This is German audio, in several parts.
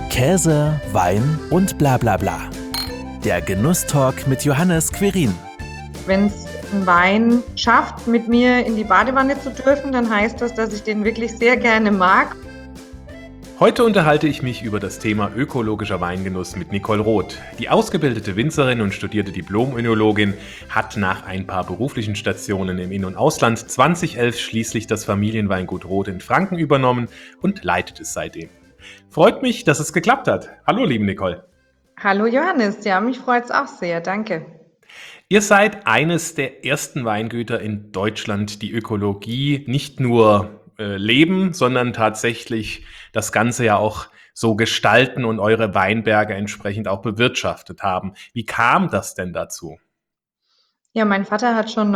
Käse, Wein und bla bla bla. Der Genusstalk mit Johannes Quirin. Wenn es ein Wein schafft, mit mir in die Badewanne zu dürfen, dann heißt das, dass ich den wirklich sehr gerne mag. Heute unterhalte ich mich über das Thema ökologischer Weingenuss mit Nicole Roth. Die ausgebildete Winzerin und studierte Diplom-Önologin hat nach ein paar beruflichen Stationen im In- und Ausland 2011 schließlich das Familienweingut Roth in Franken übernommen und leitet es seitdem. Freut mich, dass es geklappt hat. Hallo, liebe Nicole. Hallo Johannes, ja, mich freut es auch sehr, danke. Ihr seid eines der ersten Weingüter in Deutschland, die Ökologie nicht nur leben, sondern tatsächlich das Ganze ja auch so gestalten und eure Weinberge entsprechend auch bewirtschaftet haben. Wie kam das denn dazu? Ja, mein Vater hat schon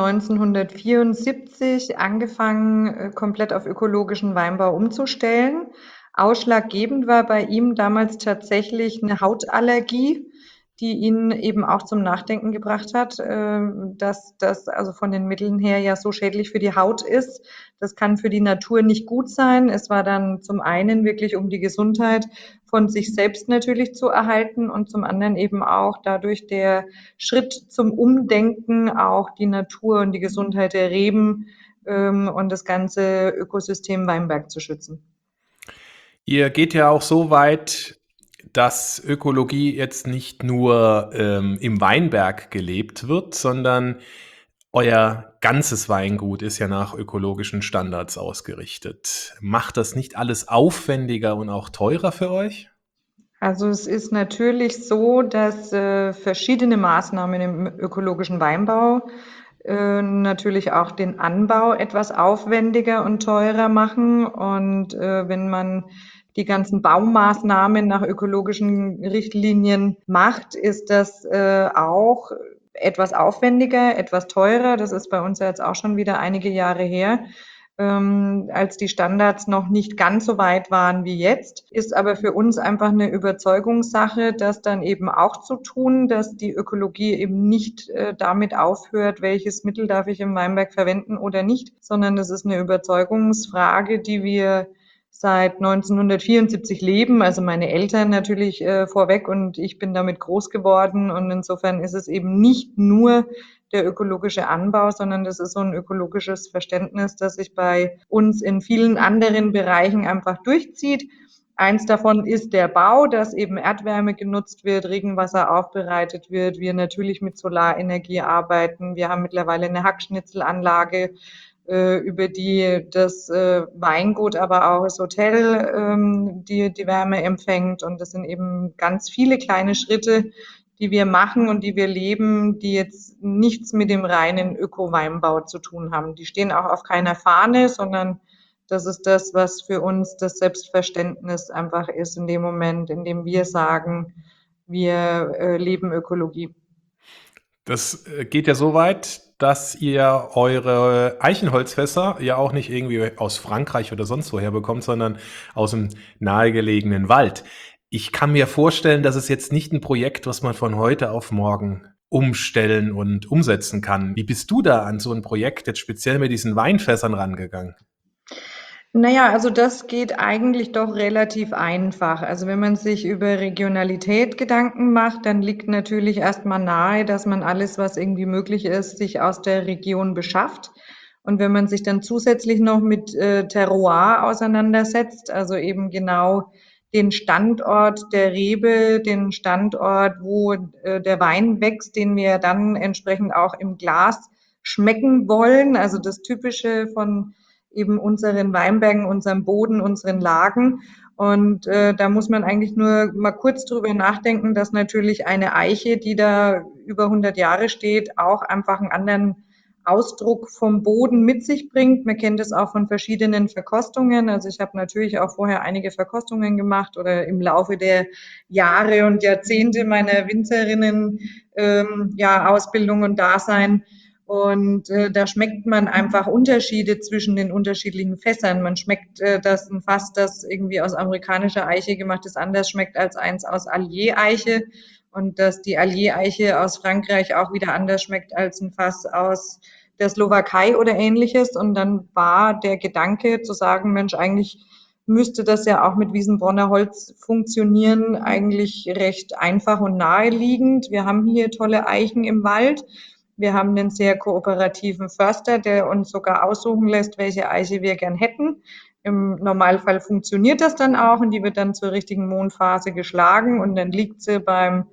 1974 angefangen, komplett auf ökologischen Weinbau umzustellen. Ausschlaggebend war bei ihm damals tatsächlich eine Hautallergie, die ihn eben auch zum Nachdenken gebracht hat, dass das also von den Mitteln her ja so schädlich für die Haut ist. Das kann für die Natur nicht gut sein. Es war dann zum einen wirklich um die Gesundheit von sich selbst natürlich zu erhalten und zum anderen eben auch dadurch der Schritt zum Umdenken, auch die Natur und die Gesundheit der Reben und das ganze Ökosystem Weinberg zu schützen. Ihr geht ja auch so weit, dass Ökologie jetzt nicht nur im Weinberg gelebt wird, sondern euer ganzes Weingut ist ja nach ökologischen Standards ausgerichtet. Macht das nicht alles aufwendiger und auch teurer für euch? Also es ist natürlich so, dass verschiedene Maßnahmen im ökologischen Weinbau natürlich auch den Anbau etwas aufwendiger und teurer machen. Und wenn man die ganzen Baumaßnahmen nach ökologischen Richtlinien macht, ist das auch etwas aufwendiger, etwas teurer. Das ist bei uns ja jetzt auch schon wieder einige Jahre her, als die Standards noch nicht ganz so weit waren wie jetzt. Ist aber für uns einfach eine Überzeugungssache, das dann eben auch zu tun, dass die Ökologie eben nicht damit aufhört, welches Mittel darf ich im Weinberg verwenden oder nicht, sondern das ist eine Überzeugungsfrage, die wir seit 1974 leben, also meine Eltern natürlich vorweg, und ich bin damit groß geworden, und insofern ist es eben nicht nur der ökologische Anbau, sondern das ist so ein ökologisches Verständnis, das sich bei uns in vielen anderen Bereichen einfach durchzieht. Eins davon ist der Bau, dass eben Erdwärme genutzt wird, Regenwasser aufbereitet wird, wir natürlich mit Solarenergie arbeiten. Wir haben mittlerweile eine Hackschnitzelanlage, über die das Weingut, aber auch das Hotel die Wärme empfängt. Und das sind eben ganz viele kleine Schritte, die wir machen und die wir leben, die jetzt nichts mit dem reinen Öko-Weinbau zu tun haben. Die stehen auch auf keiner Fahne, sondern das ist das, was für uns das Selbstverständnis einfach ist in dem Moment, in dem wir sagen, wir leben Ökologie. Das geht ja so weit, dass ihr eure Eichenholzfässer ja auch nicht irgendwie aus Frankreich oder sonst woher bekommt, sondern aus dem nahegelegenen Wald. Ich kann mir vorstellen, das ist jetzt nicht ein Projekt, was man von heute auf morgen umstellen und umsetzen kann. Wie bist du da an so ein Projekt jetzt speziell mit diesen Weinfässern rangegangen? Naja, also das geht eigentlich doch relativ einfach. Also wenn man sich über Regionalität Gedanken macht, dann liegt natürlich erstmal nahe, dass man alles, was irgendwie möglich ist, sich aus der Region beschafft. Und wenn man sich dann zusätzlich noch mit Terroir auseinandersetzt, also eben genau den Standort der Rebe, den Standort, wo der Wein wächst, den wir dann entsprechend auch im Glas schmecken wollen, also das Typische von eben unseren Weinbergen, unserem Boden, unseren Lagen. Und da muss man eigentlich nur mal kurz drüber nachdenken, dass natürlich eine Eiche, die da über 100 Jahre steht, auch einfach einen anderen Ausdruck vom Boden mit sich bringt. Man kennt es auch von verschiedenen Verkostungen. Also ich habe natürlich auch vorher einige Verkostungen gemacht oder im Laufe der Jahre und Jahrzehnte meiner Winzerinnen ja, Ausbildung und Dasein. Und da schmeckt man einfach Unterschiede zwischen den unterschiedlichen Fässern. Man schmeckt, dass ein Fass, das irgendwie aus amerikanischer Eiche gemacht ist, anders schmeckt als eins aus Allier-Eiche. Und dass die Allier-Eiche aus Frankreich auch wieder anders schmeckt als ein Fass aus der Slowakei oder ähnliches. Und dann war der Gedanke zu sagen, Mensch, eigentlich müsste das ja auch mit Wiesenbronner Holz funktionieren, eigentlich recht einfach und naheliegend. Wir haben hier tolle Eichen im Wald. Wir haben einen sehr kooperativen Förster, der uns sogar aussuchen lässt, welche Eiche wir gern hätten. Im Normalfall funktioniert das dann auch und die wird dann zur richtigen Mondphase geschlagen und dann liegt sie beim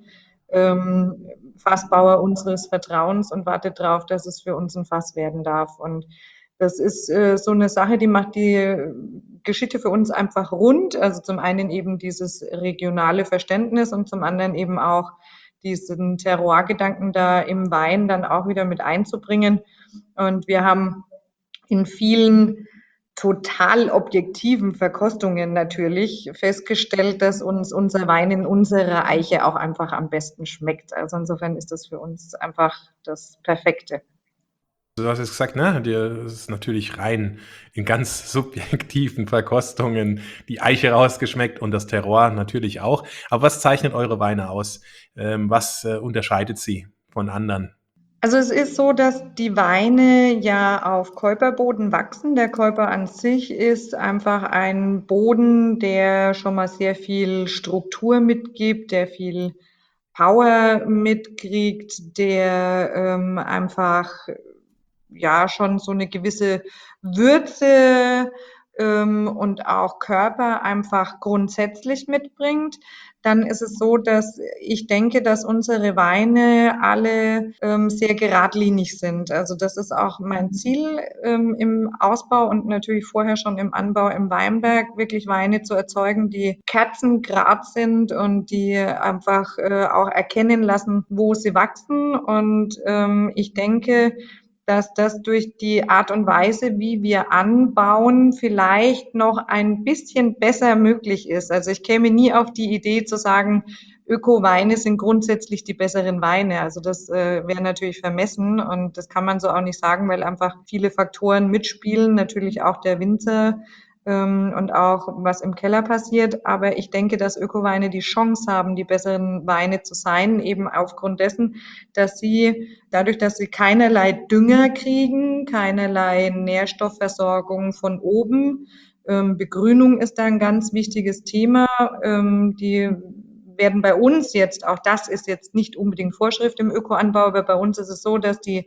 Fassbauer unseres Vertrauens und wartet darauf, dass es für uns ein Fass werden darf. Und das ist so eine Sache, die macht die Geschichte für uns einfach rund. Also zum einen eben dieses regionale Verständnis und zum anderen eben auch diesen Terroir-Gedanken da im Wein dann auch wieder mit einzubringen. Und wir haben in vielen total objektiven Verkostungen natürlich festgestellt, dass uns unser Wein in unserer Eiche auch einfach am besten schmeckt. Also insofern ist das für uns einfach das Perfekte. Du hast jetzt gesagt, ne, dir ist natürlich rein in ganz subjektiven Verkostungen die Eiche rausgeschmeckt und das Terroir natürlich auch. Aber was zeichnet eure Weine aus? Was unterscheidet sie von anderen? Also es ist so, dass die Weine ja auf Keuperboden wachsen. Der Keuper an sich ist einfach ein Boden, der schon mal sehr viel Struktur mitgibt, der viel Power mitkriegt, der einfach ja schon so eine gewisse Würze und auch Körper einfach grundsätzlich mitbringt. Dann ist es so, dass ich denke, dass unsere Weine alle sehr geradlinig sind. Also das ist auch mein Ziel im Ausbau und natürlich vorher schon im Anbau im Weinberg, wirklich Weine zu erzeugen, die kerzengerad sind und die einfach auch erkennen lassen, wo sie wachsen. Und ich denke, dass das durch die Art und Weise, wie wir anbauen, vielleicht noch ein bisschen besser möglich ist. Also ich käme nie auf die Idee zu sagen, Öko-Weine sind grundsätzlich die besseren Weine. Also das wäre natürlich vermessen und das kann man so auch nicht sagen, weil einfach viele Faktoren mitspielen, natürlich auch der Winzer und auch was im Keller passiert. Aber ich denke, dass Öko-Weine die Chance haben, die besseren Weine zu sein, eben aufgrund dessen, dass sie dadurch, dass sie keinerlei Dünger kriegen, keinerlei Nährstoffversorgung von oben. Begrünung ist da ein ganz wichtiges Thema. Die werden bei uns jetzt, auch das ist jetzt nicht unbedingt Vorschrift im Ökoanbau, aber bei uns ist es so, dass die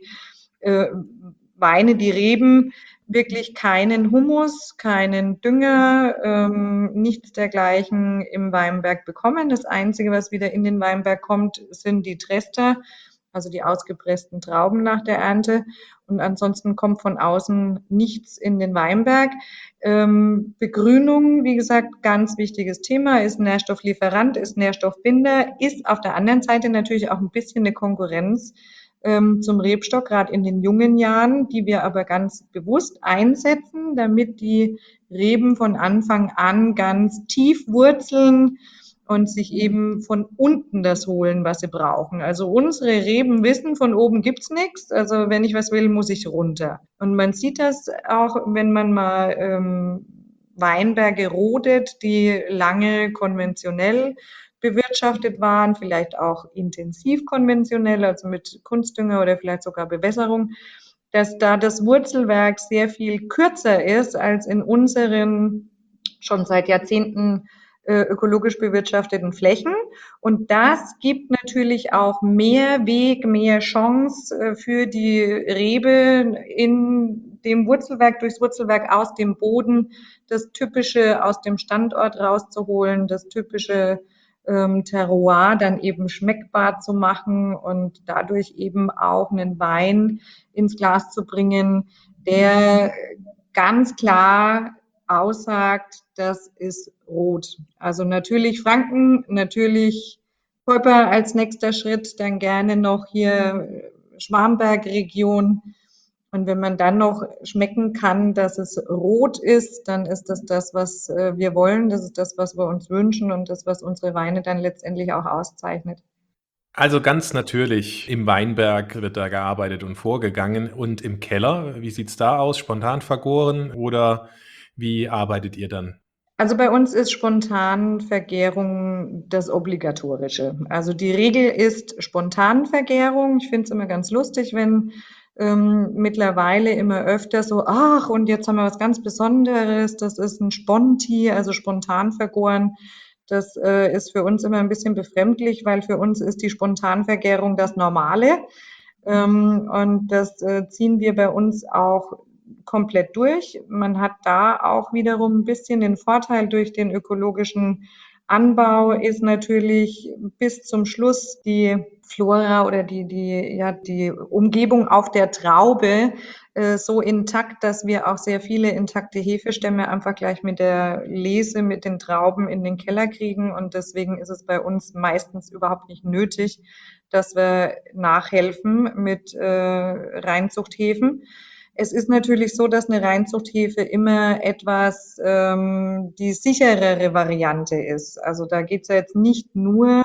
Weine, die Reben, wirklich keinen Humus, keinen Dünger, nichts dergleichen im Weinberg bekommen. Das Einzige, was wieder in den Weinberg kommt, sind die Trester, also die ausgepressten Trauben nach der Ernte. Und ansonsten kommt von außen nichts in den Weinberg. Begrünung, wie gesagt, ganz wichtiges Thema, ist Nährstofflieferant, ist Nährstoffbinder, ist auf der anderen Seite natürlich auch ein bisschen eine Konkurrenz zum Rebstock, gerade in den jungen Jahren, die wir aber ganz bewusst einsetzen, damit die Reben von Anfang an ganz tief wurzeln und sich eben von unten das holen, was sie brauchen. Also unsere Reben wissen, von oben gibt's nichts. Also wenn ich was will, muss ich runter. Und man sieht das auch, wenn man mal Weinberge rodet, die lange konventionell bewirtschaftet waren, vielleicht auch intensiv konventionell, also mit Kunstdünger oder vielleicht sogar Bewässerung, dass da das Wurzelwerk sehr viel kürzer ist als in unseren schon seit Jahrzehnten ökologisch bewirtschafteten Flächen. Und das gibt natürlich auch mehr Weg, mehr Chance für die Rebe in dem Wurzelwerk, durchs Wurzelwerk aus dem Boden, das Typische aus dem Standort rauszuholen, das typische Terroir dann eben schmeckbar zu machen und dadurch eben auch einen Wein ins Glas zu bringen, der ganz klar aussagt, das ist rot. Also natürlich Franken, natürlich Keuper als nächster Schritt, dann gerne noch hier Schwarmberg-Region. Und wenn man dann noch schmecken kann, dass es rot ist, dann ist das das, was wir wollen, das ist das, was wir uns wünschen und das, was unsere Weine dann letztendlich auch auszeichnet. Also ganz natürlich, im Weinberg wird da gearbeitet und vorgegangen. Und im Keller, wie sieht's da aus? Spontan vergoren oder wie arbeitet ihr dann? Also bei uns ist Spontanvergärung das Obligatorische. Also die Regel ist Spontanvergärung. Ich finde es immer ganz lustig, wenn mittlerweile immer öfter so, ach, und jetzt haben wir was ganz Besonderes, das ist ein Sponti, also spontan vergoren. Das ist für uns immer ein bisschen befremdlich, weil für uns ist die Spontanvergärung das Normale. Und das ziehen wir bei uns auch komplett durch. Man hat da auch wiederum ein bisschen den Vorteil durch den ökologischen Anbau ist natürlich bis zum Schluss die Flora oder die Umgebung auf der Traube so intakt, dass wir auch sehr viele intakte Hefestämme einfach gleich mit der Lese, mit den Trauben in den Keller kriegen. Und deswegen ist es bei uns meistens überhaupt nicht nötig, dass wir nachhelfen mit Reinzuchthefen. Es ist natürlich so, dass eine Reinzuchthefe immer etwas die sicherere Variante ist. Also da geht es ja jetzt nicht nur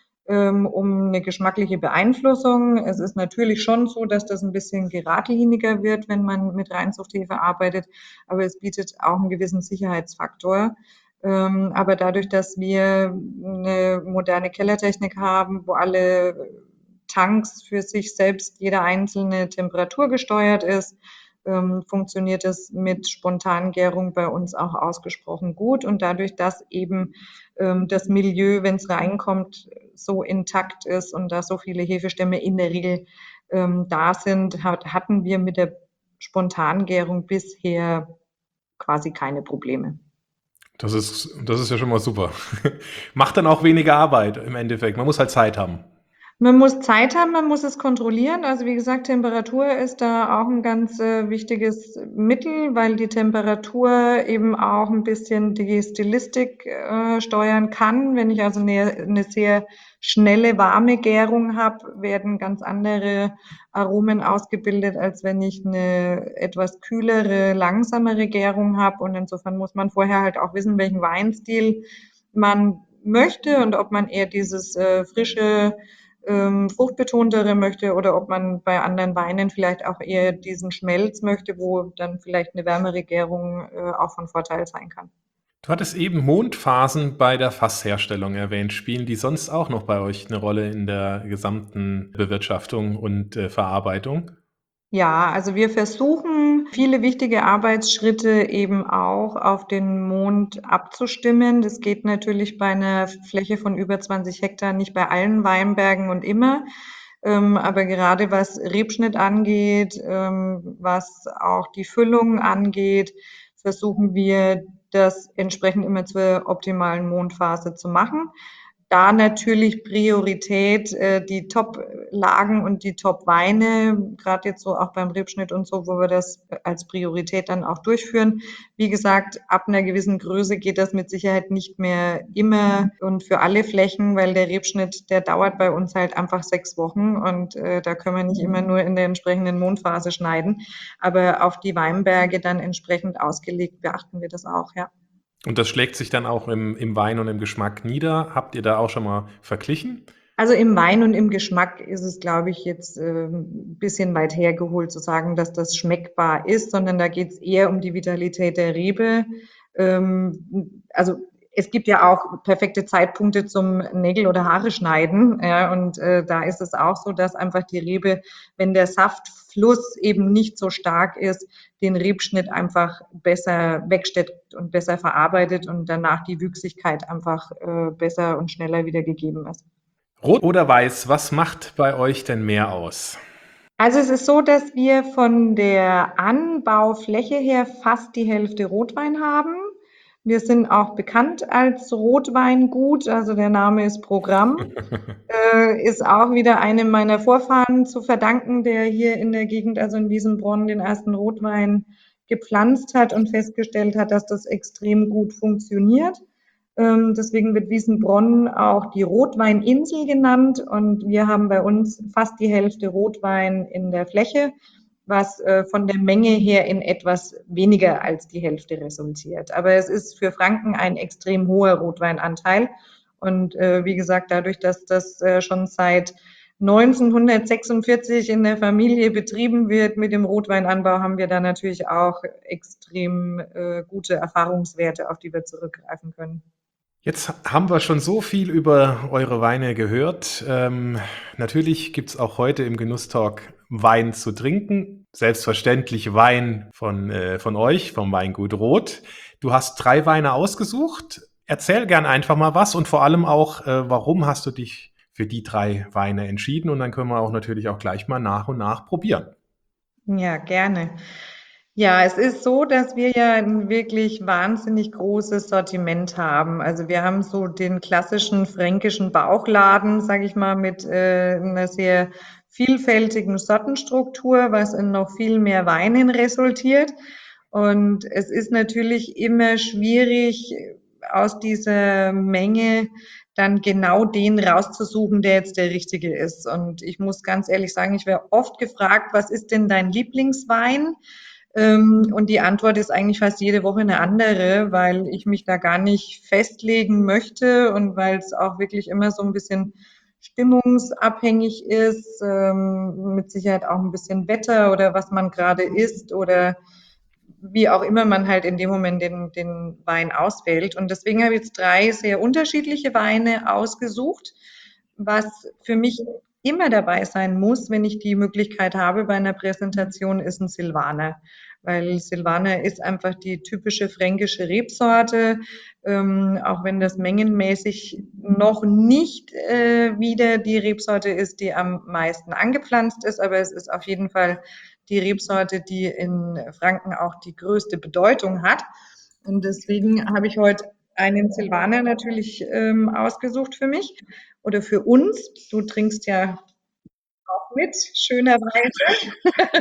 um eine geschmackliche Beeinflussung. Es ist natürlich schon so, dass das ein bisschen geradliniger wird, wenn man mit Reinzuchthefe arbeitet, aber es bietet auch einen gewissen Sicherheitsfaktor. Aber dadurch, dass wir eine moderne Kellertechnik haben, wo alle Tanks für sich selbst jeder einzelne Temperatur gesteuert ist, funktioniert es mit Spontangärung bei uns auch ausgesprochen gut. Und dadurch, dass eben das Milieu, wenn es reinkommt, so intakt ist und da so viele Hefestämme in der Regel da sind, hatten wir mit der Spontangärung bisher quasi keine Probleme. Das ist ja schon mal super. Macht dann auch weniger Arbeit im Endeffekt. Man muss halt Zeit haben. Man muss Zeit haben, man muss es kontrollieren. Also wie gesagt, Temperatur ist da auch ein ganz wichtiges Mittel, weil die Temperatur eben auch ein bisschen die Stilistik steuern kann. Wenn ich also eine sehr schnelle, warme Gärung habe, werden ganz andere Aromen ausgebildet, als wenn ich eine etwas kühlere, langsamere Gärung habe. Und insofern muss man vorher halt auch wissen, welchen Weinstil man möchte und ob man eher dieses frische fruchtbetontere möchte oder ob man bei anderen Weinen vielleicht auch eher diesen Schmelz möchte, wo dann vielleicht eine wärmere Gärung auch von Vorteil sein kann. Du hattest eben Mondphasen bei der Fassherstellung erwähnt. Spielen die sonst auch noch bei euch eine Rolle in der gesamten Bewirtschaftung und Verarbeitung? Ja, also wir versuchen, viele wichtige Arbeitsschritte eben auch auf den Mond abzustimmen. Das geht natürlich bei einer Fläche von über 20 Hektar nicht bei allen Weinbergen und immer. Aber gerade was Rebschnitt angeht, was auch die Füllung angeht, versuchen wir das entsprechend immer zur optimalen Mondphase zu machen. Da natürlich Priorität die Top-Lagen und die Top-Weine, gerade jetzt so auch beim Rebschnitt und so, wo wir das als Priorität dann auch durchführen. Wie gesagt, ab einer gewissen Größe geht das mit Sicherheit nicht mehr immer und für alle Flächen, weil der Rebschnitt, der dauert bei uns halt einfach 6 Wochen und da können wir nicht immer nur in der entsprechenden Mondphase schneiden. Aber auf die Weinberge dann entsprechend ausgelegt beachten wir das auch, ja. Und das schlägt sich dann auch im Wein und im Geschmack nieder. Habt ihr da auch schon mal verglichen? Also im Wein und im Geschmack ist es, glaube ich, jetzt ein bisschen weit hergeholt zu sagen, dass das schmeckbar ist, sondern da geht es eher um die Vitalität der Rebe. Also es gibt ja auch perfekte Zeitpunkte zum Nägel oder Haare schneiden. Ja, und da ist es auch so, dass einfach die Rebe, wenn der Saftfluss eben nicht so stark ist, den Rebschnitt einfach besser wegsteckt und besser verarbeitet und danach die Wüchsigkeit einfach besser und schneller wieder gegeben ist. Rot oder weiß, was macht bei euch denn mehr aus? Also es ist so, dass wir von der Anbaufläche her fast die Hälfte Rotwein haben. Wir sind auch bekannt als Rotweingut, also der Name ist Programm. Ist auch wieder einem meiner Vorfahren zu verdanken, der hier in der Gegend, also in Wiesenbronn, den ersten Rotwein gepflanzt hat und festgestellt hat, dass das extrem gut funktioniert. Deswegen wird Wiesenbronn auch die Rotweininsel genannt und wir haben bei uns fast die Hälfte Rotwein in der Fläche, was von der Menge her in etwas weniger als die Hälfte resultiert. Aber es ist für Franken ein extrem hoher Rotweinanteil. Und wie gesagt, dadurch, dass das schon seit 1946 in der Familie betrieben wird mit dem Rotweinanbau, haben wir da natürlich auch extrem gute Erfahrungswerte, auf die wir zurückgreifen können. Jetzt haben wir schon so viel über eure Weine gehört. Natürlich gibt's auch heute im Genusstalk Wein zu trinken. Selbstverständlich Wein von euch, vom Weingut Roth. Du hast 3 Weine ausgesucht. Erzähl gern einfach mal was und vor allem auch, warum hast du dich für die 3 Weine entschieden? Und dann können wir auch natürlich auch gleich mal nach und nach probieren. Ja, gerne. Ja, es ist so, dass wir ja ein wirklich wahnsinnig großes Sortiment haben. Also wir haben so den klassischen fränkischen Bauchladen, sage ich mal, mit einer sehr vielfältigen Sortenstruktur, was in noch viel mehr Weinen resultiert. Und es ist natürlich immer schwierig, aus dieser Menge dann genau den rauszusuchen, der jetzt der richtige ist. Und ich muss ganz ehrlich sagen, ich werde oft gefragt, was ist denn dein Lieblingswein? Und die Antwort ist eigentlich fast jede Woche eine andere, weil ich mich da gar nicht festlegen möchte und weil es auch wirklich immer so ein bisschen stimmungsabhängig ist, mit Sicherheit auch ein bisschen Wetter oder was man gerade isst oder wie auch immer man halt in dem Moment den Wein auswählt. Und deswegen habe ich jetzt 3 sehr unterschiedliche Weine ausgesucht. Was für mich immer dabei sein muss, wenn ich die Möglichkeit habe bei einer Präsentation, ist ein Silvaner. Weil Silvaner ist einfach die typische fränkische Rebsorte, auch wenn das mengenmäßig noch nicht wieder die Rebsorte ist, die am meisten angepflanzt ist, aber es ist auf jeden Fall die Rebsorte, die in Franken auch die größte Bedeutung hat. Und deswegen habe ich heute einen Silvaner natürlich ausgesucht für mich oder für uns. Du trinkst ja auch mit, schönerweise.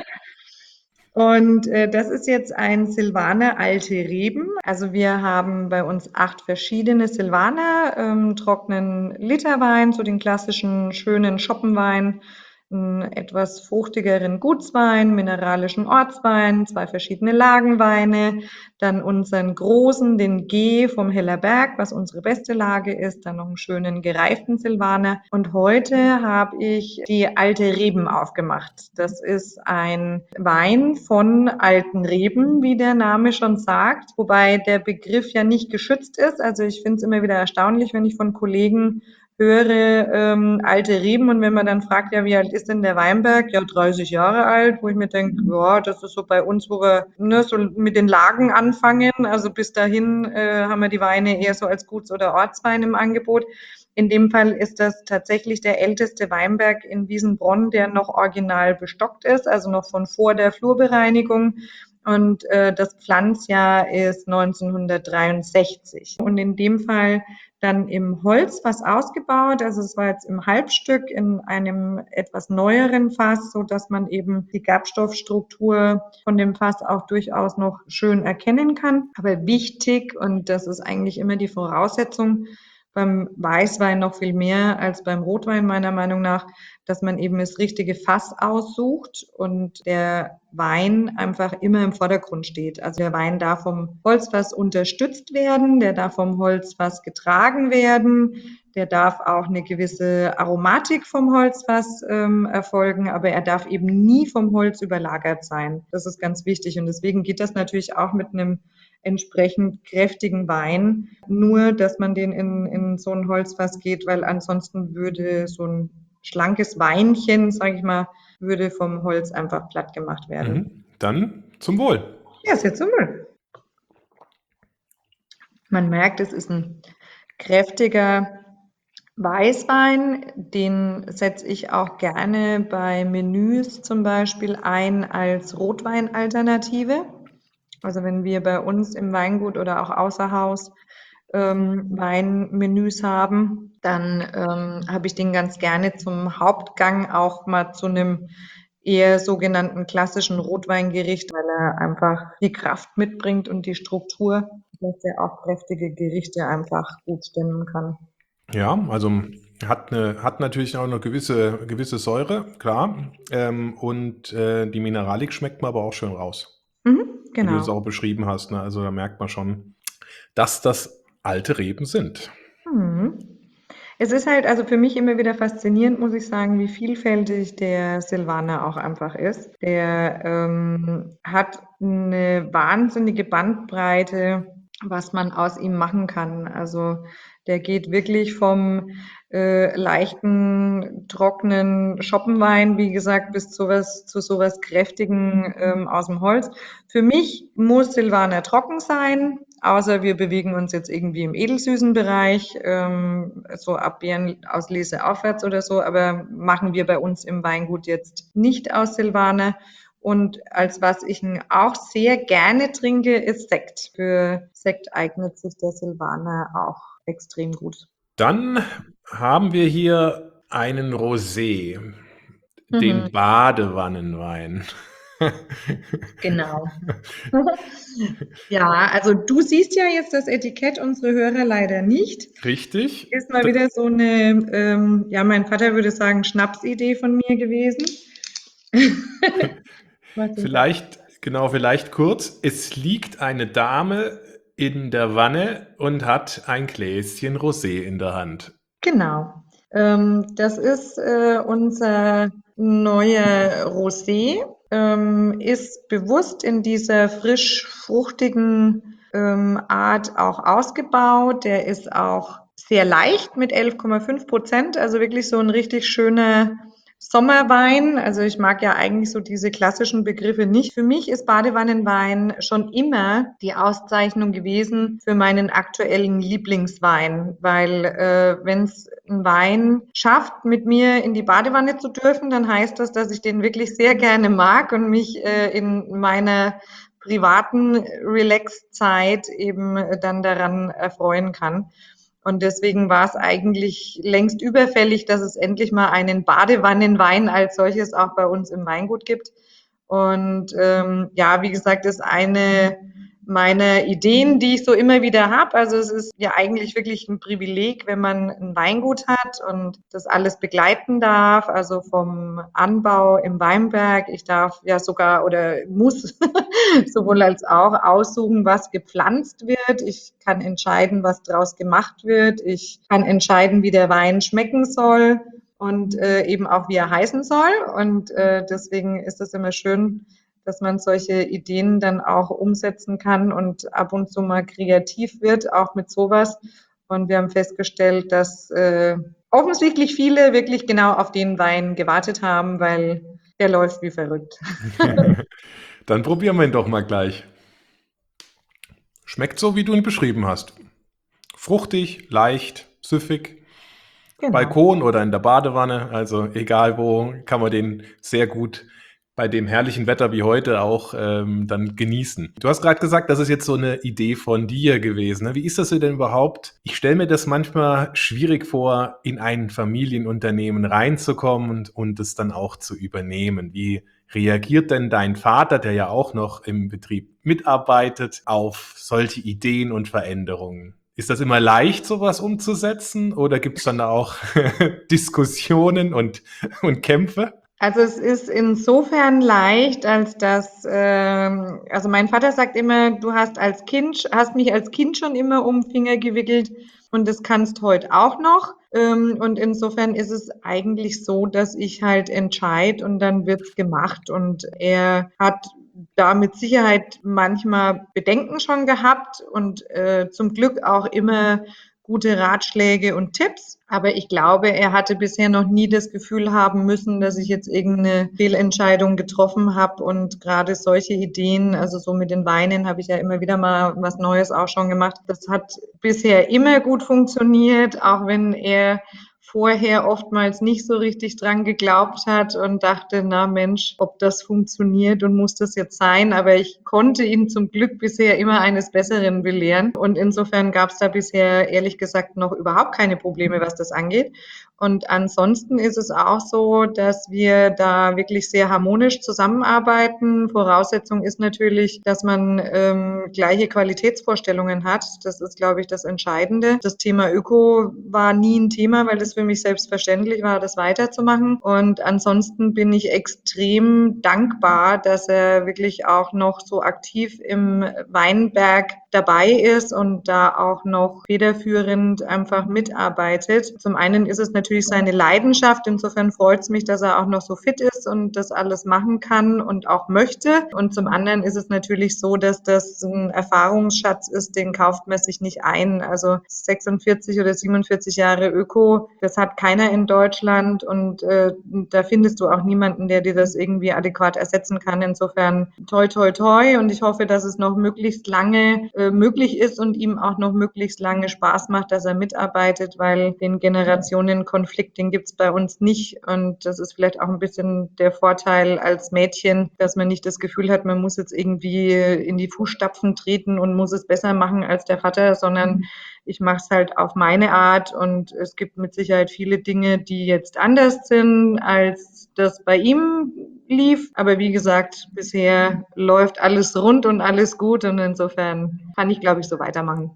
Und das ist jetzt ein Silvaner Alte Reben. Also wir haben bei uns 8 verschiedene Silvaner, trockenen Literwein, so den klassischen schönen Schoppenwein, einen etwas fruchtigeren Gutswein, mineralischen Ortswein, 2 verschiedene Lagenweine, dann unseren großen, den G vom Hellerberg, was unsere beste Lage ist, dann noch einen schönen gereiften Silvaner. Und heute habe ich die Alte Reben aufgemacht. Das ist ein Wein von alten Reben, wie der Name schon sagt, wobei der Begriff ja nicht geschützt ist. Also ich finde es immer wieder erstaunlich, wenn ich von Kollegen höre, alte Reben, und wenn man dann fragt, ja, wie alt ist denn der Weinberg? Ja, 30 Jahre alt, wo ich mir denke, ja, das ist so bei uns, wo wir so mit den Lagen anfangen. Also bis dahin haben wir die Weine eher so als Guts- oder Ortswein im Angebot. In dem Fall ist das tatsächlich der älteste Weinberg in Wiesenbronn, der noch original bestockt ist, also noch von vor der Flurbereinigung. Und das Pflanzjahr ist 1963. Und in dem Fall dann im Holzfass ausgebaut. Also es war jetzt im Halbstück in einem etwas neueren Fass, so dass man eben die Gerbstoffstruktur von dem Fass auch durchaus noch schön erkennen kann. Aber wichtig, und das ist eigentlich immer die Voraussetzung, beim Weißwein noch viel mehr als beim Rotwein meiner Meinung nach, dass man eben das richtige Fass aussucht und der Wein einfach immer im Vordergrund steht. Also der Wein darf vom Holzfass unterstützt werden, der darf vom Holzfass getragen werden, der darf auch eine gewisse Aromatik vom Holzfass erfolgen, aber er darf eben nie vom Holz überlagert sein. Das ist ganz wichtig und deswegen geht das natürlich auch mit einem entsprechend kräftigen Wein, nur dass man den in so ein Holzfass geht, weil ansonsten würde so ein schlankes Weinchen, sage ich mal, würde vom Holz einfach platt gemacht werden. Dann zum Wohl. Ja, ist jetzt so Müll. Man merkt, es ist ein kräftiger Weißwein, den setze ich auch gerne bei Menüs zum Beispiel ein als Rotweinalternative. Also wenn wir bei uns im Weingut oder auch außer Haus Weinmenüs haben, dann habe ich den ganz gerne zum Hauptgang auch mal zu einem eher sogenannten klassischen Rotweingericht, weil er einfach die Kraft mitbringt und die Struktur, dass er auch kräftige Gerichte einfach gut stimmen kann. Ja, also hat natürlich auch eine gewisse Säure, klar. Und die Mineralik schmeckt man aber auch schön raus, wie du es Genau. auch beschrieben hast. Ne? Also da merkt man schon, dass das alte Reben sind. Mhm. Es ist halt also für mich immer wieder faszinierend, muss ich sagen, wie vielfältig der Silvaner auch einfach ist. Der hat eine wahnsinnige Bandbreite was man aus ihm machen kann. Also der geht wirklich vom leichten, trockenen Schoppenwein, wie gesagt, bis zu sowas Kräftigen aus dem Holz. Für mich muss Silvaner trocken sein, außer wir bewegen uns jetzt irgendwie im edelsüßen Bereich, so ab Beerenauslese aufwärts oder so, aber machen wir bei uns im Weingut jetzt nicht aus Silvaner. Und als was ich auch sehr gerne trinke, ist Sekt. Für Sekt eignet sich der Silvaner auch extrem gut. Dann haben wir hier einen Rosé, den Mhm, Badewannenwein. genau. Ja, also du siehst ja jetzt das Etikett, unsere Hörer leider nicht. Richtig? Ist mal wieder so eine, ja, mein Vater würde sagen, Schnapsidee von mir gewesen. Was ist das? Vielleicht kurz. Es liegt eine Dame in der Wanne und hat ein Gläschen Rosé in der Hand. Genau. Das ist unser neuer Rosé, ist bewusst in dieser frisch-fruchtigen Art auch ausgebaut. Der ist auch sehr leicht mit 11,5%, also wirklich so ein richtig schöner Sommerwein. Also ich mag ja eigentlich so diese klassischen Begriffe nicht. Für mich ist Badewannenwein schon immer die Auszeichnung gewesen für meinen aktuellen Lieblingswein, weil wenn es ein Wein schafft, mit mir in die Badewanne zu dürfen, dann heißt das, dass ich den wirklich sehr gerne mag und mich in meiner privaten Relax-Zeit eben dann daran erfreuen kann. Und deswegen war es eigentlich längst überfällig, dass es endlich mal einen Badewannenwein als solches auch bei uns im Weingut gibt. Und ja, wie gesagt, ist eine meiner Ideen, die ich so immer wieder habe. Also es ist ja eigentlich wirklich ein Privileg, wenn man ein Weingut hat und das alles begleiten darf. Also vom Anbau im Weinberg. Ich darf ja sogar oder muss sowohl als auch aussuchen, was gepflanzt wird. Ich kann entscheiden, was draus gemacht wird. Ich kann entscheiden, wie der Wein schmecken soll und eben auch, wie er heißen soll. Und deswegen ist es immer schön, dass man solche Ideen dann auch umsetzen kann und ab und zu mal kreativ wird, auch mit sowas. Und wir haben festgestellt, dass offensichtlich viele wirklich genau auf den Wein gewartet haben, weil der läuft wie verrückt. Dann probieren wir ihn doch mal gleich. Schmeckt so, wie du ihn beschrieben hast. Fruchtig, leicht, süffig. Genau. Balkon oder in der Badewanne, also egal wo, kann man den sehr gut bei dem herrlichen Wetter wie heute auch dann genießen. Du hast gerade gesagt, das ist jetzt so eine Idee von dir gewesen. Ne? Wie ist das denn überhaupt? Ich stelle mir das manchmal schwierig vor, in ein Familienunternehmen reinzukommen und es dann auch zu übernehmen. Wie reagiert denn dein Vater, der ja auch noch im Betrieb mitarbeitet, auf solche Ideen und Veränderungen? Ist das immer leicht, sowas umzusetzen, oder gibt es dann da auch Diskussionen und Kämpfe? Also es ist insofern leicht, als dass, also mein Vater sagt immer, du hast mich als Kind schon immer um den Finger gewickelt und das kannst heute auch noch. Und insofern ist es eigentlich so, dass ich halt entscheide und dann wird's gemacht. Und er hat da mit Sicherheit manchmal Bedenken schon gehabt und zum Glück auch immer gute Ratschläge und Tipps. Aber ich glaube, er hatte bisher noch nie das Gefühl haben müssen, dass ich jetzt irgendeine Fehlentscheidung getroffen habe. Und gerade solche Ideen, also so mit den Weinen, habe ich ja immer wieder mal was Neues auch schon gemacht. Das hat bisher immer gut funktioniert, auch wenn er vorher oftmals nicht so richtig dran geglaubt hat und dachte, na Mensch, ob das funktioniert und muss das jetzt sein. Aber ich konnte ihn zum Glück bisher immer eines Besseren belehren. Und insofern gab es da bisher ehrlich gesagt noch überhaupt keine Probleme, was das angeht. Und ansonsten ist es auch so, dass wir da wirklich sehr harmonisch zusammenarbeiten. Voraussetzung ist natürlich, dass man gleiche Qualitätsvorstellungen hat. Das ist, glaube ich, das Entscheidende. Das Thema Öko war nie ein Thema, weil das für mich selbstverständlich war, das weiterzumachen. Und ansonsten bin ich extrem dankbar, dass er wirklich auch noch so so aktiv im Weinberg dabei ist und da auch noch federführend einfach mitarbeitet. Zum einen ist es natürlich seine Leidenschaft, insofern freut es mich, dass er auch noch so fit ist und das alles machen kann und auch möchte. Und zum anderen ist es natürlich so, dass das ein Erfahrungsschatz ist, den kauft man sich nicht ein. Also 46 oder 47 Jahre Öko, das hat keiner in Deutschland und da findest du auch niemanden, der dir das irgendwie adäquat ersetzen kann. Insofern toi, toi, toi und ich hoffe, dass es noch möglichst lange möglich ist und ihm auch noch möglichst lange Spaß macht, dass er mitarbeitet, weil den Generationenkonflikt, den gibt's bei uns nicht und das ist vielleicht auch ein bisschen der Vorteil als Mädchen, dass man nicht das Gefühl hat, man muss jetzt irgendwie in die Fußstapfen treten und muss es besser machen als der Vater, sondern ich mache es halt auf meine Art und es gibt mit Sicherheit viele Dinge, die jetzt anders sind, als das bei ihm lief. Aber wie gesagt, bisher läuft alles rund und alles gut und insofern kann ich, glaube ich, so weitermachen.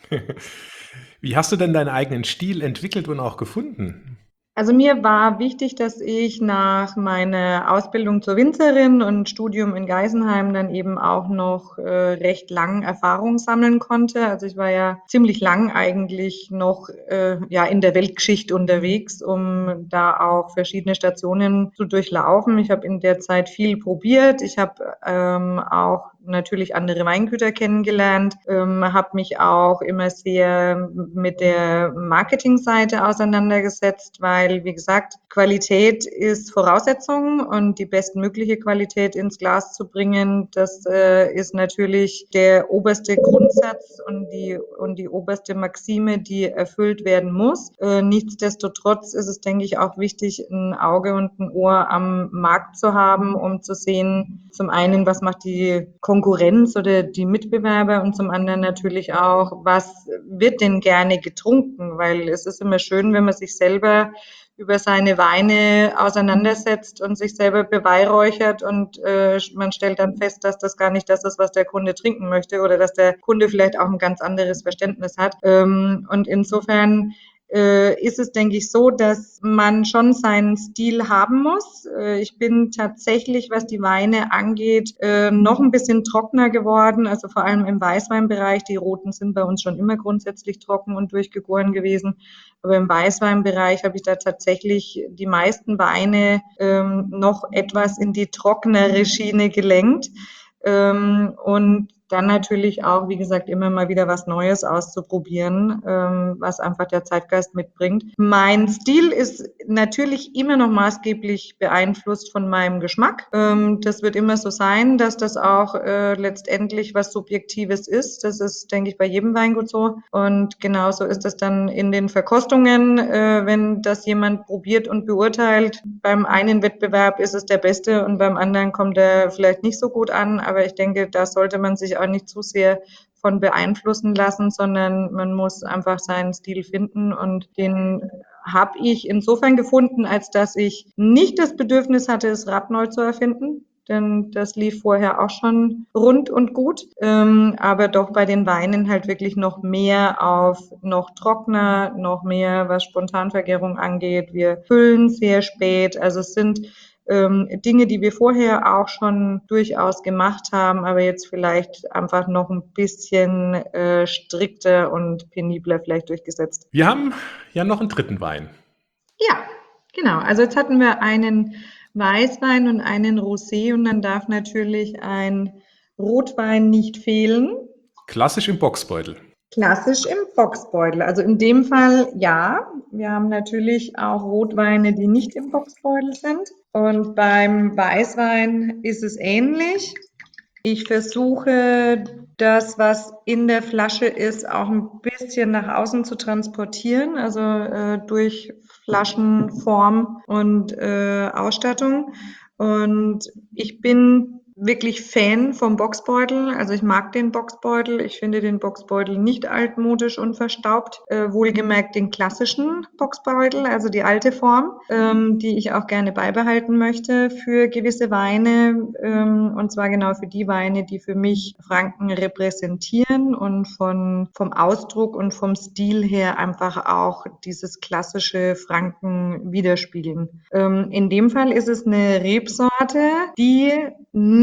Wie hast du denn deinen eigenen Stil entwickelt und auch gefunden? Also mir war wichtig, dass ich nach meiner Ausbildung zur Winzerin und Studium in Geisenheim dann eben auch noch recht lang Erfahrung sammeln konnte. Also ich war ja ziemlich lang eigentlich noch ja in der Weltgeschichte unterwegs, um da auch verschiedene Stationen zu durchlaufen. Ich habe in der Zeit viel probiert. Ich habe auch natürlich andere Weingüter kennengelernt, habe mich auch immer sehr mit der Marketingseite auseinandergesetzt, weil, wie gesagt, Qualität ist Voraussetzung und die bestmögliche Qualität ins Glas zu bringen, das ist natürlich der oberste Grundsatz und die oberste Maxime, die erfüllt werden muss. Nichtsdestotrotz ist es, denke ich, auch wichtig, ein Auge und ein Ohr am Markt zu haben, um zu sehen, zum einen, was macht die Konkurrenz oder die Mitbewerber und zum anderen natürlich auch, was wird denn gerne getrunken, weil es ist immer schön, wenn man sich selber über seine Weine auseinandersetzt und sich selber beweihräuchert und man stellt dann fest, dass das gar nicht das ist, was der Kunde trinken möchte oder dass der Kunde vielleicht auch ein ganz anderes Verständnis hat. Und insofern ist es, denke ich, so, dass man schon seinen Stil haben muss. Ich bin tatsächlich, was die Weine angeht, noch ein bisschen trockener geworden, also vor allem im Weißweinbereich. Die Roten sind bei uns schon immer grundsätzlich trocken und durchgegoren gewesen. Aber im Weißweinbereich habe ich da tatsächlich die meisten Weine noch etwas in die trockenere Schiene gelenkt. Und dann natürlich auch, wie gesagt, immer mal wieder was Neues auszuprobieren, was einfach der Zeitgeist mitbringt. Mein Stil ist natürlich immer noch maßgeblich beeinflusst von meinem Geschmack. Das wird immer so sein, dass das auch letztendlich was Subjektives ist. Das ist, denke ich, bei jedem Weingut so. Und genauso ist das dann in den Verkostungen, wenn das jemand probiert und beurteilt. Beim einen Wettbewerb ist es der beste und beim anderen kommt er vielleicht nicht so gut an. Aber ich denke, da sollte man sich auch nicht zu sehr von beeinflussen lassen, sondern man muss einfach seinen Stil finden und den habe ich insofern gefunden, als dass ich nicht das Bedürfnis hatte, das Rad neu zu erfinden, denn das lief vorher auch schon rund und gut, aber doch bei den Weinen halt wirklich noch mehr auf noch trockener, noch mehr, was Spontanvergärung angeht. Wir füllen sehr spät, also es sind Dinge, die wir vorher auch schon durchaus gemacht haben, aber jetzt vielleicht einfach noch ein bisschen strikter und penibler vielleicht durchgesetzt. Wir haben ja noch einen dritten Wein. Ja, genau. Also jetzt hatten wir einen Weißwein und einen Rosé und dann darf natürlich ein Rotwein nicht fehlen. Klassisch im Boxbeutel. Klassisch im Boxbeutel. Also in dem Fall ja. Wir haben natürlich auch Rotweine, die nicht im Boxbeutel sind. Und beim Weißwein ist es ähnlich. Ich versuche, das, was in der Flasche ist, auch ein bisschen nach außen zu transportieren, also durch Flaschenform und Ausstattung. Und ich bin wirklich Fan vom Boxbeutel. Also ich mag den Boxbeutel. Ich finde den Boxbeutel nicht altmodisch und verstaubt. Wohlgemerkt den klassischen Boxbeutel, also die alte Form, die ich auch gerne beibehalten möchte für gewisse Weine. Und zwar genau für die Weine, die für mich Franken repräsentieren und vom Ausdruck und vom Stil her einfach auch dieses klassische Franken widerspiegeln. In dem Fall ist es eine Rebsorte, die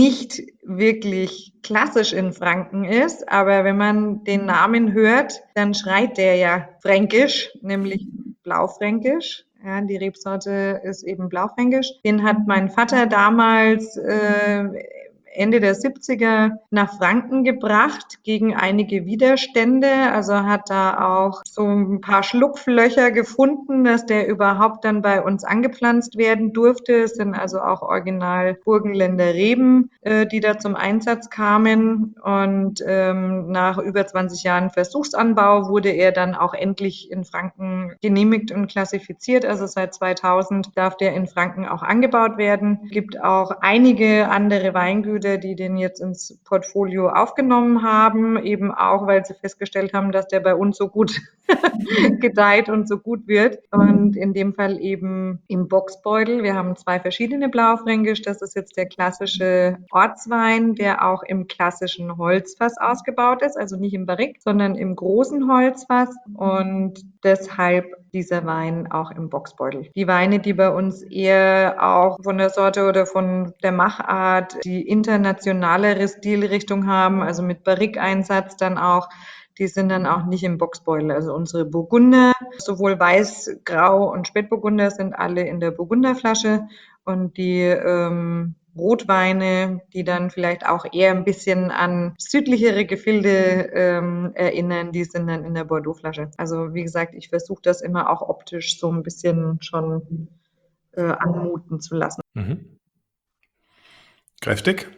nicht wirklich klassisch in Franken ist, aber wenn man den Namen hört, dann schreit der ja fränkisch, nämlich Blaufränkisch. Ja, die Rebsorte ist eben Blaufränkisch. Den hat mein Vater damals Ende der 70er nach Franken gebracht gegen einige Widerstände. Also hat da auch so ein paar Schlupflöcher gefunden, dass der überhaupt dann bei uns angepflanzt werden durfte. Es sind also auch original Burgenländer Reben, die da zum Einsatz kamen. Und nach über 20 Jahren Versuchsanbau wurde er dann auch endlich in Franken genehmigt und klassifiziert. Also seit 2000 darf der in Franken auch angebaut werden. Es gibt auch einige andere Weingüter, die den jetzt ins Portfolio aufgenommen haben, eben auch, weil sie festgestellt haben, dass der bei uns so gut gedeiht und so gut wird. Und in dem Fall eben im Boxbeutel. Wir haben 2 verschiedene Blaufränkisch. Das ist jetzt der klassische Ortswein, der auch im klassischen Holzfass ausgebaut ist, also nicht im Barrique, sondern im großen Holzfass und deshalb dieser Wein auch im Boxbeutel. Die Weine, die bei uns eher auch von der Sorte oder von der Machart die internationalere Stilrichtung haben, also mit Barrique-Einsatz dann auch, die sind dann auch nicht im Boxbeutel. Also unsere Burgunder, sowohl Weiß, Grau und Spätburgunder sind alle in der Burgunderflasche und die Rotweine, die dann vielleicht auch eher ein bisschen an südlichere Gefilde erinnern, die sind dann in der Bordeauxflasche. Also wie gesagt, ich versuche das immer auch optisch so ein bisschen schon anmuten zu lassen. Mhm. Kräftig.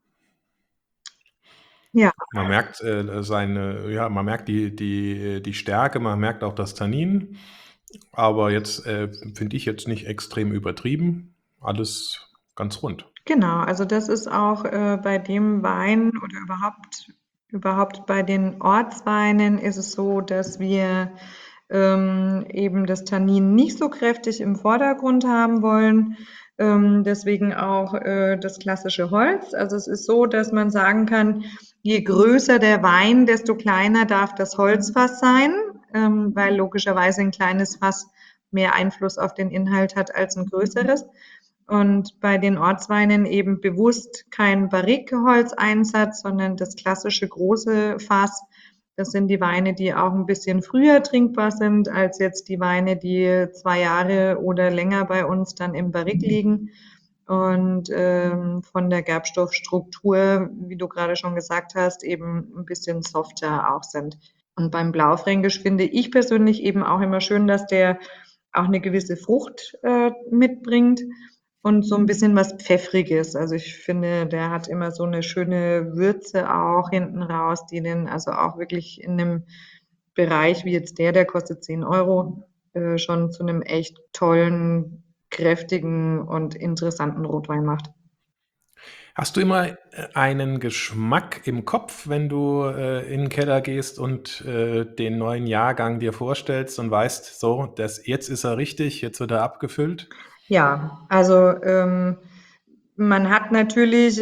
Ja, Man merkt man merkt die Stärke, man merkt auch das Tannin, aber jetzt finde ich jetzt nicht extrem übertrieben. Alles ganz rund. genau. Also das ist auch bei dem Wein oder überhaupt bei den Ortsweinen ist es so, dass wir eben das Tannin nicht so kräftig im Vordergrund haben wollen. Deswegen auch das klassische Holz. Also es ist so, dass man sagen kann, je größer der Wein, desto kleiner darf das Holzfass sein, weil logischerweise ein kleines Fass mehr Einfluss auf den Inhalt hat als ein größeres. Und bei den Ortsweinen eben bewusst kein Barrique-Holzeinsatz, sondern das klassische große Fass. Das sind die Weine, die auch ein bisschen früher trinkbar sind als jetzt die Weine, die 2 Jahre oder länger bei uns dann im Barrique liegen und von der Gerbstoffstruktur, wie du gerade schon gesagt hast, eben ein bisschen softer auch sind. Und beim Blaufränkisch finde ich persönlich eben auch immer schön, dass der auch eine gewisse Frucht mitbringt und so ein bisschen was Pfeffriges. Also ich finde, der hat immer so eine schöne Würze auch hinten raus, die den also auch wirklich in einem Bereich wie jetzt der kostet 10 Euro, schon zu einem echt tollen, kräftigen und interessanten Rotwein macht. Hast du immer einen Geschmack im Kopf, wenn du in den Keller gehst und den neuen Jahrgang dir vorstellst und weißt, so, jetzt ist er richtig, jetzt wird er abgefüllt? Ja, also man hat natürlich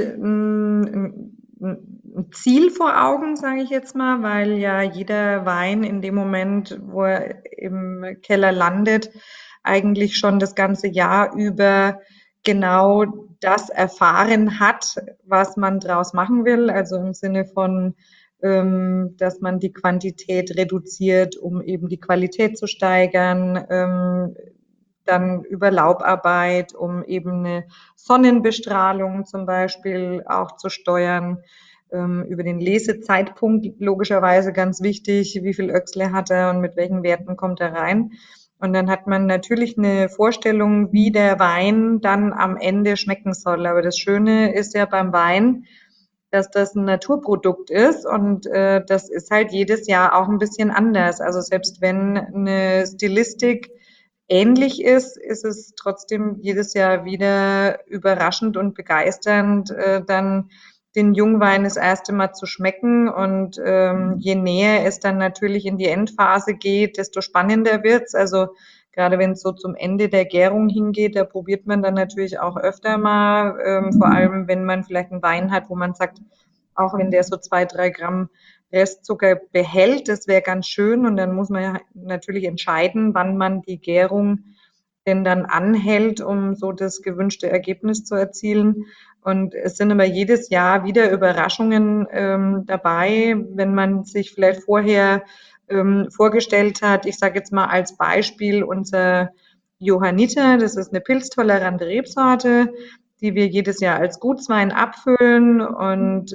ein Ziel vor Augen, sage ich jetzt mal, weil ja jeder Wein in dem Moment, wo er im Keller landet, eigentlich schon das ganze Jahr über genau das erfahren hat, was man draus machen will. Also im Sinne von, dass man die Quantität reduziert, um eben die Qualität zu steigern, dann über Laubarbeit, um eben eine Sonnenbestrahlung zum Beispiel auch zu steuern, über den Lesezeitpunkt logischerweise ganz wichtig, wie viel Öchsle hat er und mit welchen Werten kommt er rein. Und dann hat man natürlich eine Vorstellung, wie der Wein dann am Ende schmecken soll. Aber das Schöne ist ja beim Wein, dass das ein Naturprodukt ist und das ist halt jedes Jahr auch ein bisschen anders. Also selbst wenn eine Stilistik ähnlich ist, ist es trotzdem jedes Jahr wieder überraschend und begeisternd, dann den Jungwein das erste Mal zu schmecken. Und je näher es dann natürlich in die Endphase geht, desto spannender wird's. Also gerade wenn es so zum Ende der Gärung hingeht, da probiert man dann natürlich auch öfter mal, vor allem wenn man vielleicht einen Wein hat, wo man sagt, auch wenn der so 2, 3 Gramm Restzucker behält, das wäre ganz schön. Und dann muss man ja natürlich entscheiden, wann man die Gärung denn dann anhält, um so das gewünschte Ergebnis zu erzielen. Und es sind aber jedes Jahr wieder Überraschungen dabei, wenn man sich vielleicht vorher vorgestellt hat. Ich sage jetzt mal als Beispiel unser Johanniter, das ist eine pilztolerante Rebsorte, die wir jedes Jahr als Gutswein abfüllen und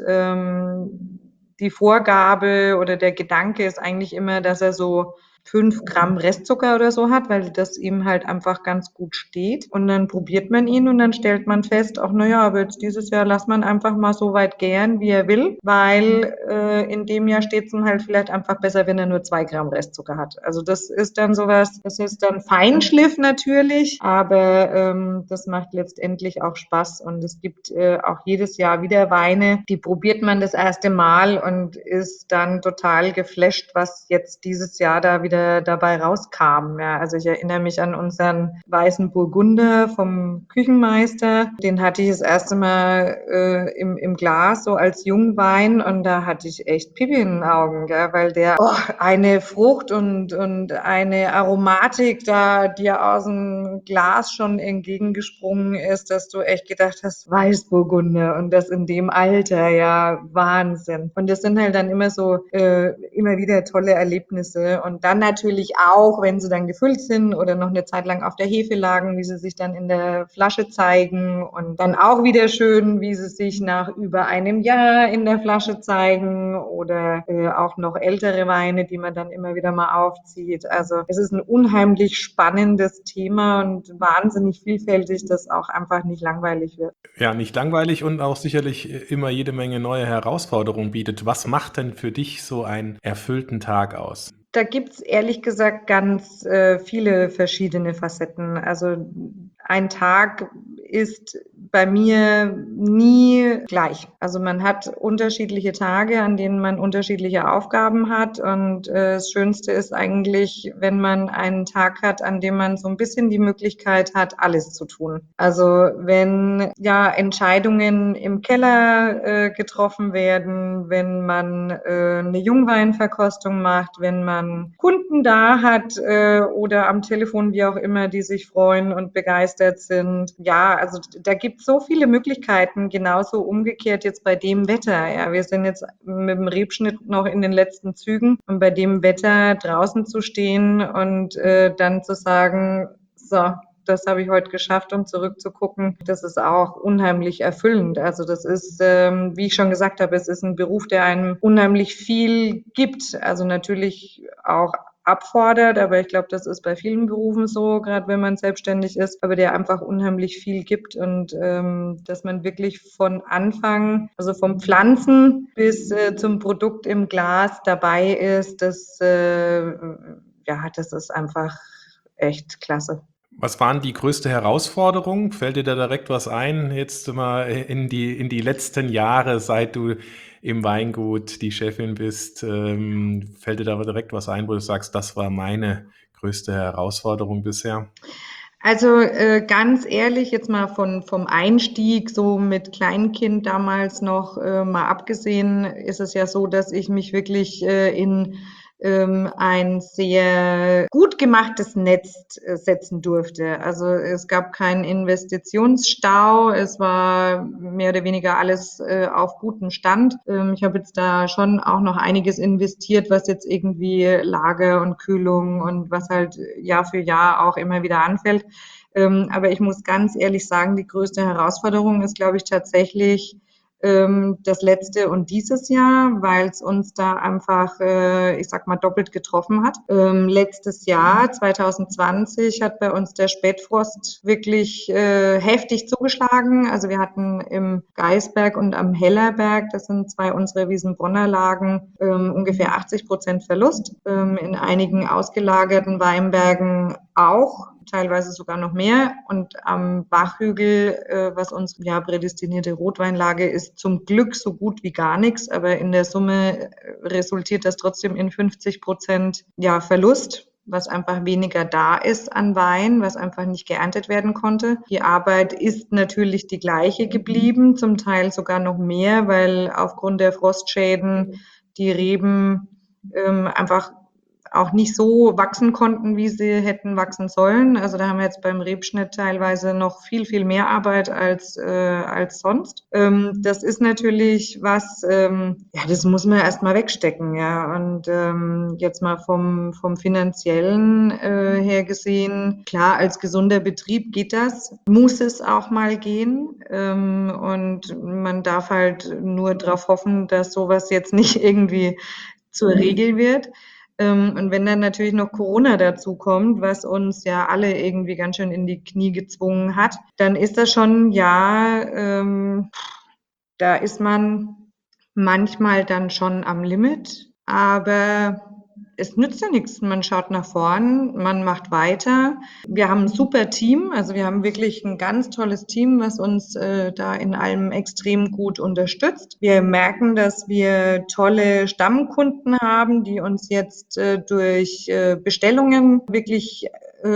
die Vorgabe oder der Gedanke ist eigentlich immer, dass er so 5 Gramm Restzucker oder so hat, weil das ihm halt einfach ganz gut steht. Und dann probiert man ihn und dann stellt man fest, ach naja, aber jetzt dieses Jahr lässt man einfach mal so weit gären, wie er will, weil in dem Jahr steht es ihm halt vielleicht einfach besser, wenn er nur 2 Gramm Restzucker hat. Also das ist dann sowas, das ist dann Feinschliff natürlich, aber das macht letztendlich auch Spaß und es gibt auch jedes Jahr wieder Weine, die probiert man das erste Mal und ist dann total geflasht, was jetzt dieses Jahr da wieder dabei rauskam. Ja, also ich erinnere mich an unseren weißen Burgunder vom Küchenmeister. Den hatte ich das erste Mal im Glas, so als Jungwein und da hatte ich echt Pipi in den Augen, gell, weil der eine Frucht und eine Aromatik da dir aus dem Glas schon entgegengesprungen ist, dass du echt gedacht hast, Weißburgunder und das in dem Alter, ja, Wahnsinn. Und das sind halt dann immer so immer wieder tolle Erlebnisse und dann natürlich auch, wenn sie dann gefüllt sind oder noch eine Zeit lang auf der Hefe lagen, wie sie sich dann in der Flasche zeigen und dann auch wieder schön, wie sie sich nach über einem Jahr in der Flasche zeigen oder auch noch ältere Weine, die man dann immer wieder mal aufzieht. Also es ist ein unheimlich spannendes Thema und wahnsinnig vielfältig, das auch einfach nicht langweilig wird. Ja, nicht langweilig und auch sicherlich immer jede Menge neue Herausforderungen bietet. Was macht denn für dich so einen erfüllten Tag aus? Da gibt's ehrlich gesagt ganz viele verschiedene Facetten. Also ein Tag ist bei mir nie gleich. Also man hat unterschiedliche Tage, an denen man unterschiedliche Aufgaben hat. Und das Schönste ist eigentlich, wenn man einen Tag hat, an dem man so ein bisschen die Möglichkeit hat, alles zu tun. Also wenn ja Entscheidungen im Keller getroffen werden, wenn man eine Jungweinverkostung macht, wenn man Kunden da hat oder am Telefon, wie auch immer, die sich freuen und begeistert sind. Ja, also da gibt es so viele Möglichkeiten, genauso umgekehrt jetzt bei dem Wetter. Ja, wir sind jetzt mit dem Rebschnitt noch in den letzten Zügen und bei dem Wetter draußen zu stehen und dann zu sagen, so, das habe ich heute geschafft, um zurückzugucken. Das ist auch unheimlich erfüllend. Also das ist, wie ich schon gesagt habe, es ist ein Beruf, der einem unheimlich viel gibt. Also natürlich auch abfordert, aber ich glaube, das ist bei vielen Berufen so, gerade wenn man selbstständig ist, aber der einfach unheimlich viel gibt und dass man wirklich von Anfang, also vom Pflanzen bis zum Produkt im Glas dabei ist, ja, das ist einfach echt klasse. Was waren die größte Herausforderung? Fällt dir da direkt was ein? Jetzt mal in die letzten Jahre, seit du im Weingut die Chefin bist, fällt dir da direkt was ein, wo du sagst, das war meine größte Herausforderung bisher? Also ganz ehrlich, jetzt mal vom Einstieg, so mit Kleinkind damals noch mal abgesehen, ist es ja so, dass ich mich wirklich in ein sehr gut gemachtes Netz setzen durfte. Also es gab keinen Investitionsstau, es war mehr oder weniger alles auf gutem Stand. Ich habe jetzt da schon auch noch einiges investiert, was jetzt irgendwie Lager und Kühlung und was halt Jahr für Jahr auch immer wieder anfällt. Aber ich muss ganz ehrlich sagen, die größte Herausforderung ist, glaube ich, tatsächlich das letzte und dieses Jahr, weil es uns da einfach, ich sag mal, doppelt getroffen hat. Letztes Jahr, 2020, hat bei uns der Spätfrost wirklich heftig zugeschlagen. Also wir hatten im Geisberg und am Hellerberg, das sind zwei unserer Wiesenbronner Lagen, ungefähr 80% Verlust. In einigen ausgelagerten Weinbergen auch, teilweise sogar noch mehr. Und am Bachhügel, was unsere ja prädestinierte Rotweinlage ist, zum Glück so gut wie gar nichts. Aber in der Summe resultiert das trotzdem in 50% ja, Verlust, was einfach weniger da ist an Wein, was einfach nicht geerntet werden konnte. Die Arbeit ist natürlich die gleiche geblieben, zum Teil sogar noch mehr, weil aufgrund der Frostschäden die Reben einfach auch nicht so wachsen konnten, wie sie hätten wachsen sollen. Also da haben wir jetzt beim Rebschnitt teilweise noch viel, viel mehr Arbeit als sonst. Das ist natürlich was, ja, das muss man erstmal wegstecken, ja. Und jetzt mal vom Finanziellen her gesehen, klar, als gesunder Betrieb geht das, muss es auch mal gehen. Und man darf halt nur darauf hoffen, dass sowas jetzt nicht irgendwie zur Regel wird. Und wenn dann natürlich noch Corona dazu kommt, was uns ja alle irgendwie ganz schön in die Knie gezwungen hat, dann ist das schon, ja, da ist man manchmal dann schon am Limit, aber es nützt ja nichts. Man schaut nach vorn, man macht weiter. Wir haben ein super Team, also wir haben wirklich ein ganz tolles Team, was uns da in allem extrem gut unterstützt. Wir merken, dass wir tolle Stammkunden haben, die uns jetzt durch Bestellungen wirklich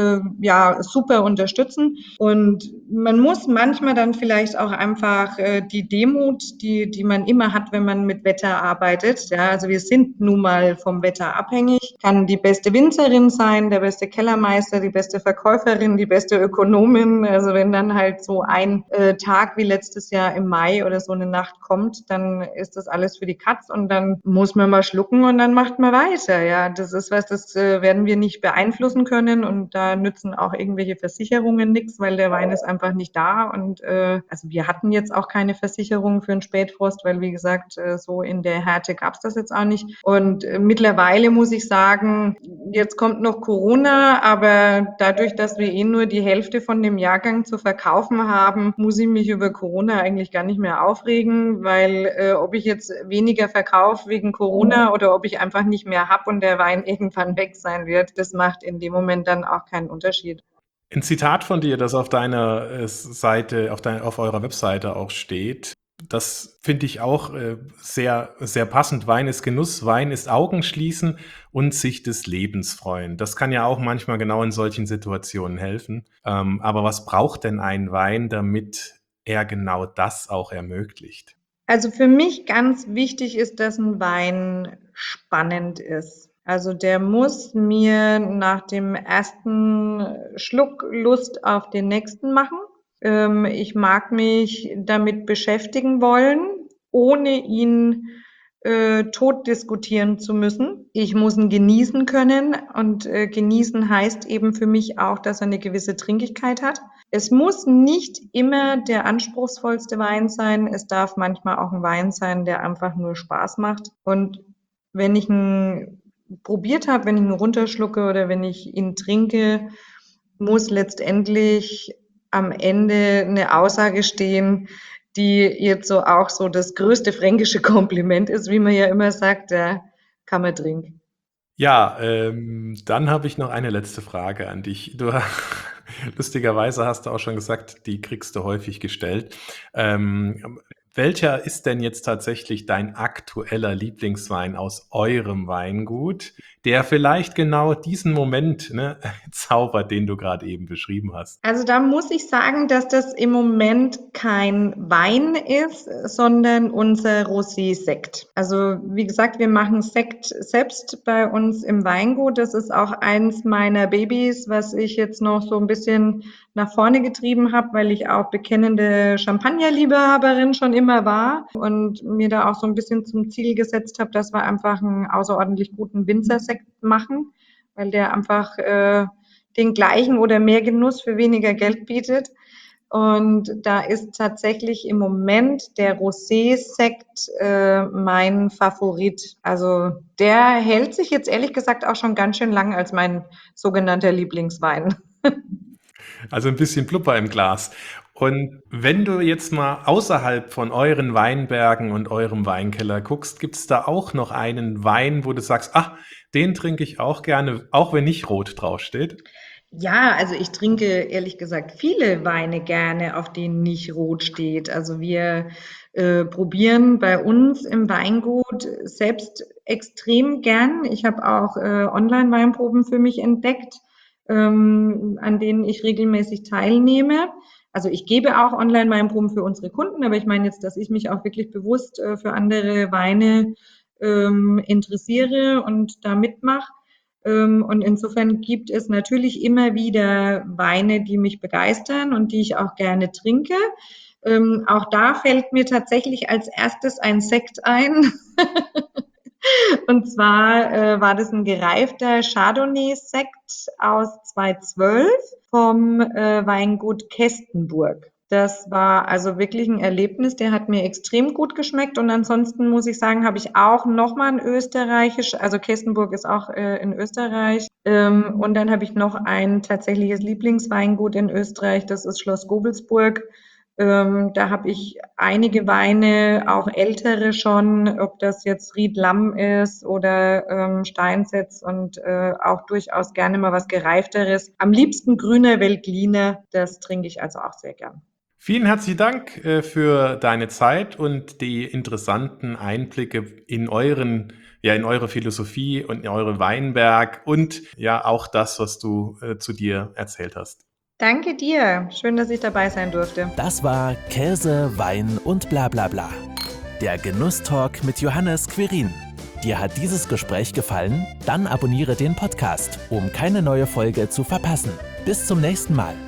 ja, super unterstützen. Und man muss manchmal dann vielleicht auch einfach die Demut, die man immer hat, wenn man mit Wetter arbeitet. Ja, also wir sind nun mal vom Wetter abhängig. Kann die beste Winzerin sein, der beste Kellermeister, die beste Verkäuferin, die beste Ökonomin. Also wenn dann halt so ein Tag wie letztes Jahr im Mai oder so eine Nacht kommt, dann ist das alles für die Katz und dann muss man mal schlucken und dann macht man weiter. Ja, das ist was, das werden wir nicht beeinflussen können und da nützen auch irgendwelche Versicherungen nichts, weil der Wein ist einfach nicht da und also wir hatten jetzt auch keine Versicherung für einen Spätfrost, weil wie gesagt, so in der Härte gab's das jetzt auch nicht und mittlerweile muss ich sagen, jetzt kommt noch Corona, aber dadurch, dass wir nur die Hälfte von dem Jahrgang zu verkaufen haben, muss ich mich über Corona eigentlich gar nicht mehr aufregen, weil ob ich jetzt weniger verkaufe wegen Corona oder ob ich einfach nicht mehr hab und der Wein irgendwann weg sein wird, das macht in dem Moment dann auch keinen Unterschied. Ein Zitat von dir, das auf deiner Seite, auf eurer Webseite auch steht, das finde ich auch sehr, sehr passend. Wein ist Genuss, Wein ist Augenschließen und sich des Lebens freuen. Das kann ja auch manchmal genau in solchen Situationen helfen. Aber was braucht denn ein Wein, damit er genau das auch ermöglicht? Also für mich ganz wichtig ist, dass ein Wein spannend ist. Also der muss mir nach dem ersten Schluck Lust auf den nächsten machen. Ich mag mich damit beschäftigen wollen, ohne ihn tot diskutieren zu müssen. Ich muss ihn genießen können und genießen heißt eben für mich auch, dass er eine gewisse Trinkigkeit hat. Es muss nicht immer der anspruchsvollste Wein sein. Es darf manchmal auch ein Wein sein, der einfach nur Spaß macht. Und wenn ich ihn probiert habe, wenn ich ihn runterschlucke oder wenn ich ihn trinke, muss letztendlich am Ende eine Aussage stehen, die jetzt so auch so das größte fränkische Kompliment ist, wie man ja immer sagt, ja, kann man trinken. Ja, dann habe ich noch eine letzte Frage an dich. Lustigerweise hast du auch schon gesagt, die kriegst du häufig gestellt. Welcher ist denn jetzt tatsächlich dein aktueller Lieblingswein aus eurem Weingut, der vielleicht genau diesen Moment, ne, zaubert, den du gerade eben beschrieben hast? Also da muss ich sagen, dass das im Moment kein Wein ist, sondern unser Rosé-Sekt. Also wie gesagt, wir machen Sekt selbst bei uns im Weingut. Das ist auch eins meiner Babys, was ich jetzt noch so ein bisschen nach vorne getrieben habe, weil ich auch bekennende Champagnerliebhaberin schon immer war und mir da auch so ein bisschen zum Ziel gesetzt habe, dass wir einfach einen außerordentlich guten Winzersekt machen, weil der einfach den gleichen oder mehr Genuss für weniger Geld bietet. Und da ist tatsächlich im Moment der Rosé-Sekt mein Favorit. Also der hält sich jetzt ehrlich gesagt auch schon ganz schön lang als mein sogenannter Lieblingswein. Also ein bisschen Blubber im Glas. Und wenn du jetzt mal außerhalb von euren Weinbergen und eurem Weinkeller guckst, gibt's da auch noch einen Wein, wo du sagst: „Ach, den trinke ich auch gerne, auch wenn nicht rot draufsteht?“ Ja, also ich trinke ehrlich gesagt viele Weine gerne, auf denen nicht rot steht. Also wir probieren bei uns im Weingut selbst extrem gern. Ich habe auch Online-Weinproben für mich entdeckt, an denen ich regelmäßig teilnehme. Also ich gebe auch Online-Weinproben für unsere Kunden, aber ich meine jetzt, dass ich mich auch wirklich bewusst für andere Weine interessiere und da mitmache. Und insofern gibt es natürlich immer wieder Weine, die mich begeistern und die ich auch gerne trinke. Auch da fällt mir tatsächlich als erstes ein Sekt ein. Und zwar war das ein gereifter Chardonnay-Sekt aus 2012 vom Weingut Kestenburg. Das war also wirklich ein Erlebnis, der hat mir extrem gut geschmeckt. Und ansonsten muss ich sagen, habe ich auch nochmal ein österreichisch, also Kestenburg ist auch in Österreich. Und dann habe ich noch ein tatsächliches Lieblingsweingut in Österreich, das ist Schloss Gobelsburg. Da habe ich einige Weine, auch ältere schon, ob das jetzt Ried Lamm ist oder Steinsetz und auch durchaus gerne mal was Gereifteres. Am liebsten grüner Veltliner, das trinke ich also auch sehr gern. Vielen herzlichen Dank für deine Zeit und die interessanten Einblicke in in eure Philosophie und in euren Weinberg und ja auch das, was du zu dir erzählt hast. Danke dir. Schön, dass ich dabei sein durfte. Das war Käse, Wein und bla bla bla. Der Genusstalk mit Johannes Quirin. Dir hat dieses Gespräch gefallen? Dann abonniere den Podcast, um keine neue Folge zu verpassen. Bis zum nächsten Mal.